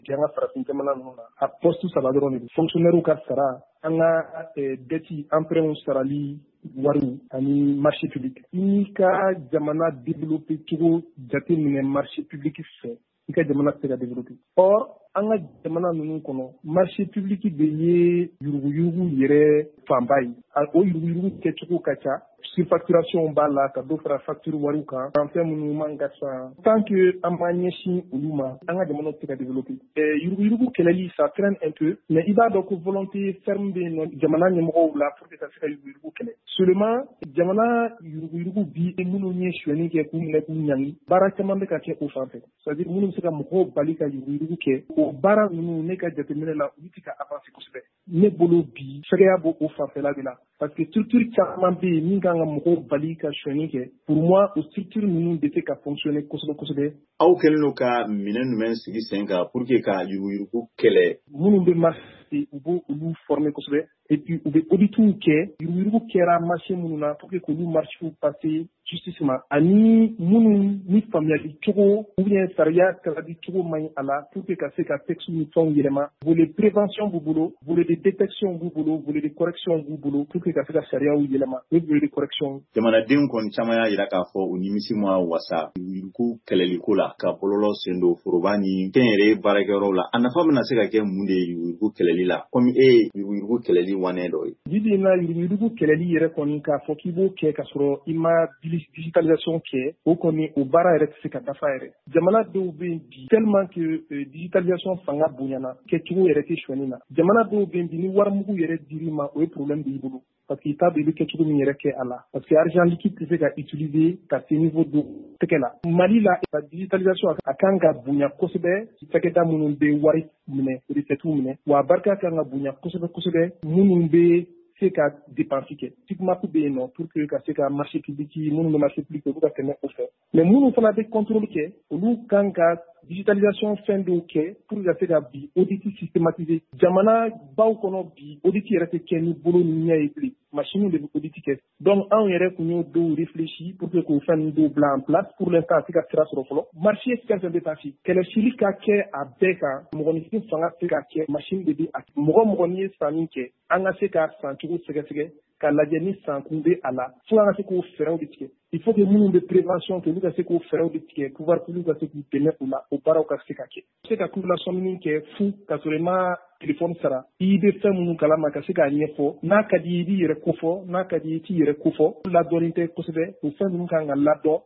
an ka farafin jamana ninnu na a poste 3 dɔrɔn de don fonctionnaire ka sara an ka dette emprunt sarali wari ani marché public i ka jamana développer cogo jate minɛ marché public fɛ i ka jamana se ka développer or an ka jamana ninnu kɔnɔ marché public de ye yuruguyurugu yɛrɛ fanba ye o yuruguyurugu kɛcogo ka ca surfacturation b'a la ka dɔ fara facture wariw kan fɛn minnu man ka san tant que an b'a ɲɛsin olu ma an ka jamana se ka développer yuruguyurugu kɛlɛli ça traîne un peu mais i b'a dɔn ko volonté ferme bɛ yen nɔ jamana ɲɛmɔgɔw la pour que ka se ka yuruguyurugu kɛlɛ seulement jamana yuruguyurugu bi minnu ye suɲɛni kɛ k'u minɛ k'u ɲangi baara caman bɛ ka kɛ o fan fɛ c'est à dire minnu bɛ se ka mɔgɔw bali ka yuruguyurugu kɛ o baara ninnu ne ka jateminɛ la olu tɛ ka avancer kosɛbɛ ne bolo bi fɛgɛya b'o o fanfɛla de la parce que structure caman bɛ yen min kan ka mɔgɔw bali ka suɲɛni kɛ pour moi o structure ninnu de tɛ ka fonctionner kosɛbɛ kosɛbɛ. Aw kɛlen don ka minɛn jumɛn sigi sen kan pour que ka yuruguyurugu kɛlɛ. minnu bɛ marché u b'o olu former kosɛbɛ et puis u bɛ auditiw kɛ yuruguyurugu kɛra marché minnu na pour que k'olu marché passer justice ma ani minnu ni faamuyali cogo ou bien sariya kaladi cogo man ɲi a la pour que ka se ka texte ni fɛnw yɛlɛma volet prévention b'u bolo volet de détection b'u bolo volet de correction b'u bolo pour que ka se ka sariyaw yɛlɛma o volet de correction. Jamanadenw kɔni caman y'a jira k'a fɔ u nimisi ma wasa yuruguyurugu kɛlɛliko la ka bɔlɔlɔ sen don foroba ni kɛnyɛrɛye baarakɛyɔrɔw la a nafa bɛna se ka kɛ mun de ye yuruguyurugu kɛlɛli la komi e ye yuruguyurugu kɛlɛli wanɛ dɔ ye. Bibi in na yuruguyurugu kɛlɛli yɛrɛ kɔni k'a fɔ k'i b'o kɛ k'a sɔrɔ i ma digitalisation kɛ o kɔni o baara yɛrɛ tɛ se ka dafa yɛrɛ jamana dɔw bɛ yen bi tellement que digitalisation fanga bonyana kɛcogo yɛrɛ tɛ suɲɛni na jamana dɔw bɛ yen bi ni warimugu yɛrɛ dir'i ma o ye problème b'i bolo parce que i t'a dɔn i bɛ kɛcogo min yɛrɛ kɛ a la parce que argent liquide tɛ se ka utiliser ka se niveau dɔ tɛgɛ la Mali la digitalisation a kan ka bonya kosɛbɛ cakɛda minnu bɛ wari minɛ recette minɛ wa a barika kan ka bonya kosɛbɛ kosɛbɛ minnu bɛ se ka dépense kɛ tigmatu bɛ yen nɔ pour que ka se ka marché public minnu bɛ marché public olu ka tɛmɛ o fɛ mais minnu fana bɛ contrôle kɛ olu kan ka digitalisation fɛn dɔw kɛ pour que ka se ka bi audit systématisé jamana baw kɔnɔ bi audit yɛrɛ tɛ kɛ ni bolo ni ɲɛ ye bilen machine de bɛ audit kɛ donc anw yɛrɛ kun y'o dɔw réfléchi pour que k'o fɛn ninnu dɔw bila en place pour l'instant a tɛ ka sira sɔrɔ fɔlɔ marché fɛn fɛn bɛ taa fi kɛlɛsili ka kɛ a bɛɛ kan mɔgɔninfin fanga tɛ ka kɛ machine de bɛ a mɔgɔ n'i ye san min kɛ an ka se ka san cogo sɛgɛsɛgɛ ka lajɛ ni san kun bɛ a la fo an ka se k'o fɛɛrɛw de tigɛ il faut que minnu bɛ prévention kɛ olu ka se k'o fɛɛrɛw de tigɛ pouvoir public ka se k'u dɛmɛ o la o baaraw ka se ka kɛ se ka population min kɛ fu ka sɔrɔ i ma téléphone sara i bɛ fɛn minnu kalama ka se k'a ɲɛfɔ n'a ka di i b'i yɛrɛ kofɔ n'a ka di i t'i yɛrɛ kofɔ ladɔnni tɛ kosɛbɛ o fɛn ninnu kan ka ladɔn